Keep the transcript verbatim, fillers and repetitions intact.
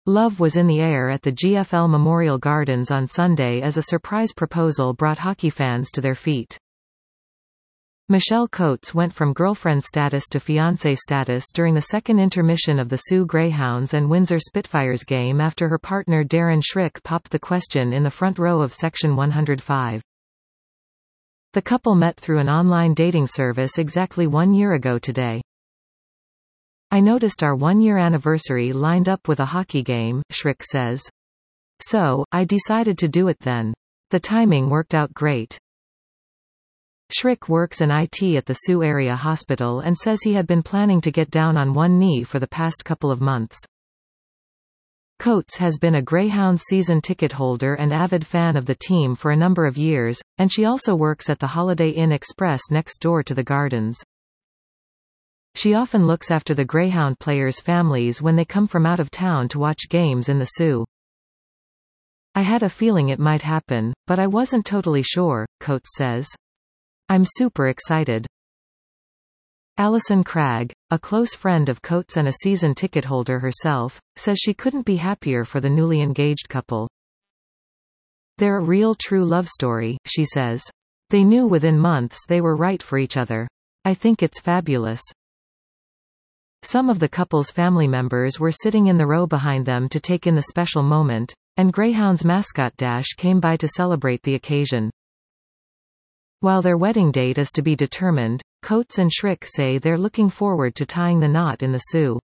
Love was in the air at the G F L Memorial Gardens on Sunday as a surprise proposal brought hockey fans to their feet. Michelle Coates went from girlfriend status to fiancé status during the second intermission of the Soo Greyhounds and Windsor Spitfires game after her partner Darren Schrick popped the question in the front row of Section one hundred five. The couple met through an online dating service exactly one year ago today. "I noticed our one-year anniversary lined up with a hockey game," Schrick says. "So, I decided to do it then. The timing worked out great." Schrick works in I T at the Soo Area Hospital and says he had been planning to get down on one knee for the past couple of months. Coates has been a Greyhounds season ticket holder and avid fan of the team for a number of years, and she also works at the Holiday Inn Express next door to the Gardens. She often looks after the Greyhound players' families when they come from out of town to watch games in the Soo. "I had a feeling it might happen, but I wasn't totally sure," Coates says. "I'm super excited." Alison Cragg, a close friend of Coates and a season ticket holder herself, says she couldn't be happier for the newly engaged couple. "They're a real true love story," she says. "They knew within months they were right for each other. I think it's fabulous." Some of the couple's family members were sitting in the row behind them to take in the special moment, and Greyhounds mascot Dash came by to celebrate the occasion. While their wedding date is to be determined, Coates and Schrick say they're looking forward to tying the knot in the Soo.